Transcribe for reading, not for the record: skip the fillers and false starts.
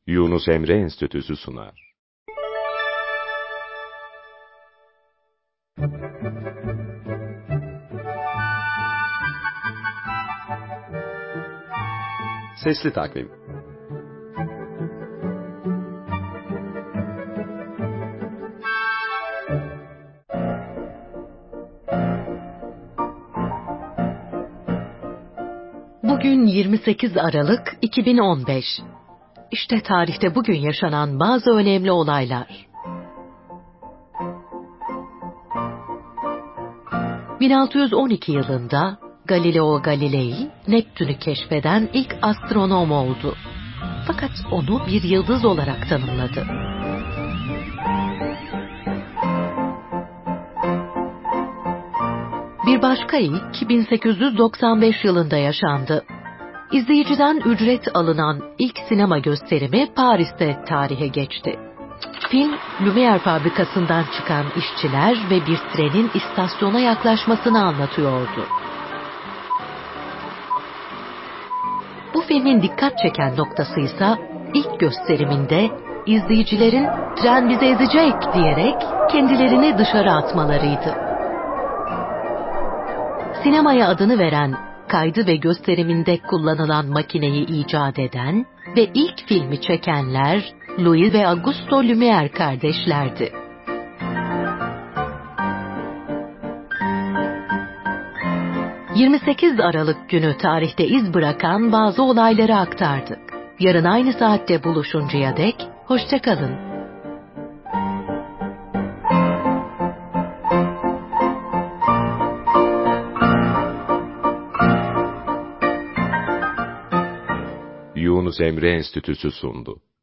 Yunus Emre Enstitüsü sunar. Sesli Takvim. Bugün 28 Aralık 2015. İşte tarihte bugün yaşanan bazı önemli olaylar. 1612 yılında Galileo Galilei, Neptün'ü keşfeden ilk astronom oldu. Fakat onu bir yıldız olarak tanımladı. Bir başka ilk 1895 yılında yaşandı. İzleyiciden ücret alınan ilk sinema gösterimi Paris'te tarihe geçti. Film, Lumière fabrikasından çıkan işçiler ve bir trenin istasyona yaklaşmasını anlatıyordu. Bu filmin dikkat çeken noktası ise ilk gösteriminde izleyicilerin "Tren bizi ezecek" diyerek kendilerini dışarı atmalarıydı. Sinemaya adını veren, kaydı ve gösteriminde kullanılan makineyi icat eden ve ilk filmi çekenler Louis ve Auguste Lumière kardeşlerdi. ...28 Aralık günü tarihte iz bırakan bazı olayları aktardık. Yarın aynı saatte buluşuncaya dek hoşça kalın. Yunus Emre Enstitüsü sundu.